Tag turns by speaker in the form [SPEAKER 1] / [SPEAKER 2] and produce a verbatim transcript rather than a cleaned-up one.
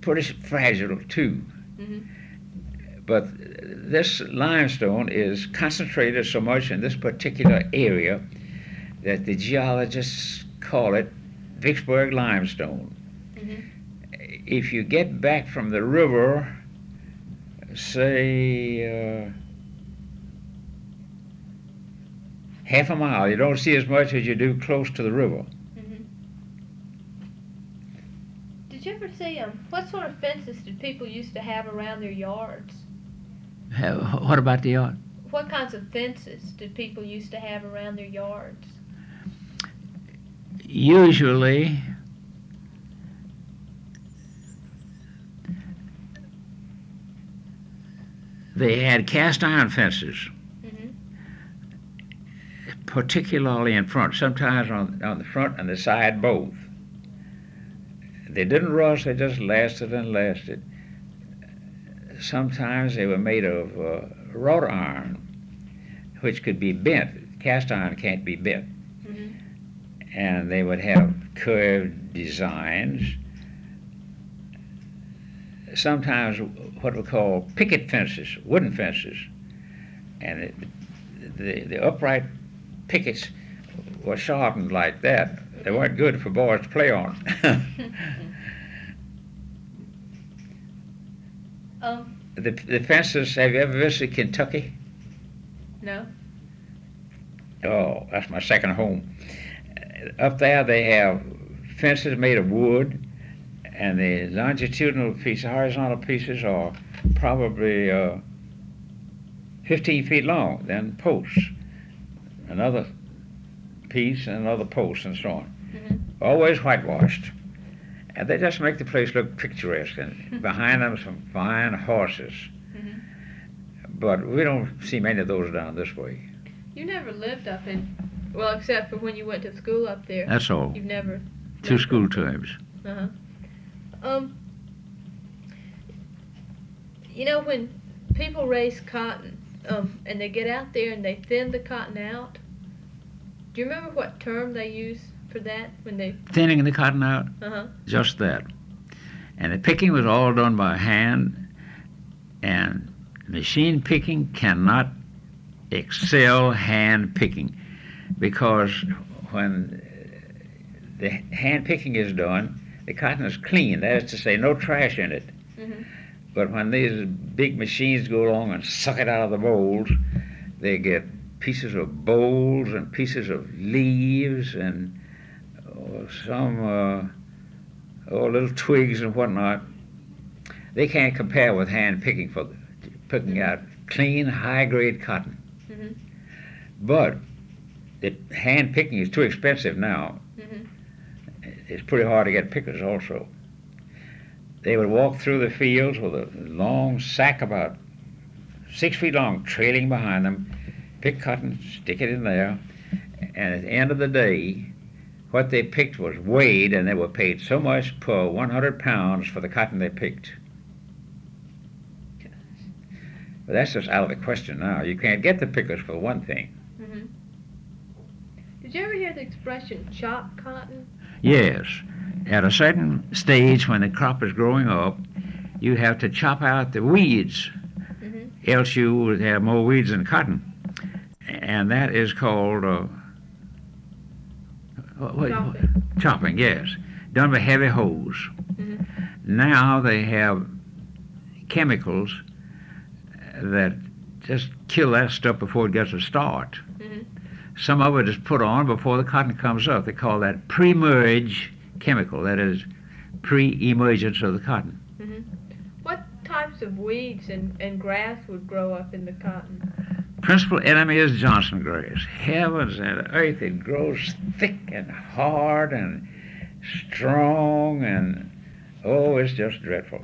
[SPEAKER 1] pretty fragile too.
[SPEAKER 2] Mm-hmm.
[SPEAKER 1] But this limestone is concentrated so much in this particular area that the geologists call it Vicksburg limestone.
[SPEAKER 2] Mm-hmm.
[SPEAKER 1] If you get back from the river, say uh, half a mile, you don't see as much as you do close to the river.
[SPEAKER 2] Mm-hmm. Did you ever see um, what sort of fences did people used to have around their yards?
[SPEAKER 1] What about the yard?
[SPEAKER 2] What kinds of fences did people used to have around their yards?
[SPEAKER 1] Usually, they had cast iron fences,
[SPEAKER 2] Mm-hmm.
[SPEAKER 1] particularly in front, sometimes on, on the front and the side both. They didn't rust, they just lasted and lasted. Sometimes they were made of uh, wrought iron, which could be bent. Cast iron can't be bent.
[SPEAKER 2] Mm-hmm.
[SPEAKER 1] And they would have curved designs. Sometimes what we call picket fences, wooden fences. And it, the, the upright pickets were sharpened like that. They weren't good for boys to play on.
[SPEAKER 2] um,
[SPEAKER 1] the, the fences, have you ever visited Kentucky?
[SPEAKER 2] no.
[SPEAKER 1] Oh, that's my second home. Up there they have fences made of wood, and the longitudinal pieces, horizontal pieces are probably uh, fifteen feet long, then posts. Another piece and another post and so on.
[SPEAKER 2] Mm-hmm.
[SPEAKER 1] Always whitewashed. And they just make the place look picturesque, and behind them some fine horses.
[SPEAKER 2] Mm-hmm.
[SPEAKER 1] But we don't see many of those down this way.
[SPEAKER 2] You never lived up in, well, except for when you went to school up there.
[SPEAKER 1] That's all.
[SPEAKER 2] You've never.
[SPEAKER 1] Two school terms.
[SPEAKER 2] Uh-huh. Um, you know, when people raise cotton, um, and they get out there and they thin the cotton out, do you remember what term they use for that when they?
[SPEAKER 1] Thinning the cotton out?
[SPEAKER 2] Uh-huh.
[SPEAKER 1] Just that. And the picking was all done by hand, and machine picking cannot excel hand picking, because when the hand picking is done, the cotton is clean, that is to say, no trash in it.
[SPEAKER 2] Mm-hmm.
[SPEAKER 1] But when these big machines go along and suck it out of the bolls, they get pieces of bowls and pieces of leaves and oh, some uh, oh, little twigs and whatnot. They can't compare with hand picking for picking out clean, high-grade cotton.
[SPEAKER 2] Mm-hmm.
[SPEAKER 1] But the hand picking is too expensive now.
[SPEAKER 2] Mm-hmm.
[SPEAKER 1] It's pretty hard to get pickers also. They would walk through the fields with a long sack about six feet long trailing behind them, pick cotton, stick it in there, and at the end of the day, what they picked was weighed, and they were paid so much per one hundred pounds for the cotton they picked. But that's just out of the question now. You can't get the pickers for one thing.
[SPEAKER 2] Mm-hmm. Did you ever hear the expression chop cotton?
[SPEAKER 1] Yes. At a certain stage when the crop is growing up, you have to chop out the weeds,
[SPEAKER 2] Mm-hmm.
[SPEAKER 1] else you would have more weeds than cotton. And that is called uh, what, what,
[SPEAKER 2] Chopping.
[SPEAKER 1] chopping, yes. Done with heavy hoes.
[SPEAKER 2] Mm-hmm.
[SPEAKER 1] Now they have chemicals that just kill that stuff before it gets a start.
[SPEAKER 2] Mm-hmm.
[SPEAKER 1] Some of it is put on before the cotton comes up. They call that pre-merge chemical, that is pre-emergence of the cotton.
[SPEAKER 2] Mm-hmm. What types of weeds and, and grass would grow up in the cotton?
[SPEAKER 1] Principal enemy is Johnson grass. Heavens and earth, it grows thick and hard and strong, and oh, it's just dreadful.